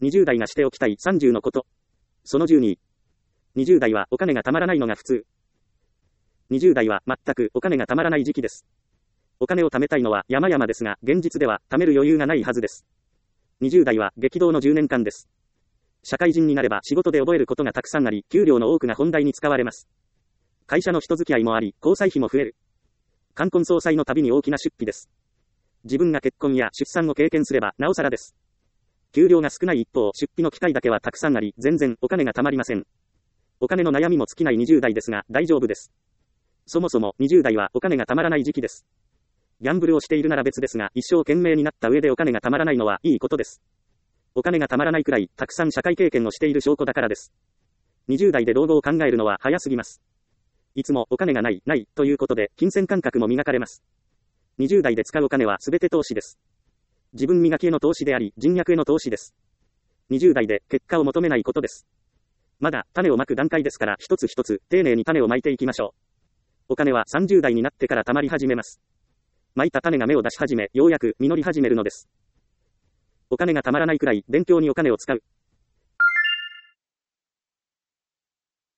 20代がしておきたい30のこと。その12。20代はお金が貯まらないのが普通。20代は全くお金が貯まらない時期です。お金を貯めたいのは山々ですが、現実では貯める余裕がないはずです。20代は激動の10年間です。社会人になれば仕事で覚えることがたくさんあり、給料の多くが本題に使われます。会社の人付き合いもあり、交際費も増える。冠婚葬祭の旅に大きな出費です。自分が結婚や出産を経験すればなおさらです。給料が少ない一方、出費の機会だけはたくさんあり、全然お金が貯まりません。お金の悩みも尽きない20代ですが、大丈夫です。そもそも20代はお金が貯まらない時期です。ギャンブルをしているなら別ですが、一生懸命になった上でお金が貯まらないのはいいことです。お金が貯まらないくらい、たくさん社会経験をしている証拠だからです。20代で老後を考えるのは早すぎます。いつもお金がない、ない、ということで、金銭感覚も磨かれます。20代で使うお金は全て投資です。自分磨きへの投資であり、人脈への投資です。20代で結果を求めないことです。まだ種をまく段階ですから、一つ一つ丁寧に種をまいていきましょう。お金は30代になってから貯まり始めます。まいた種が芽を出し始め、ようやく実り始めるのです。お金が貯まらないくらい、勉強にお金を使う。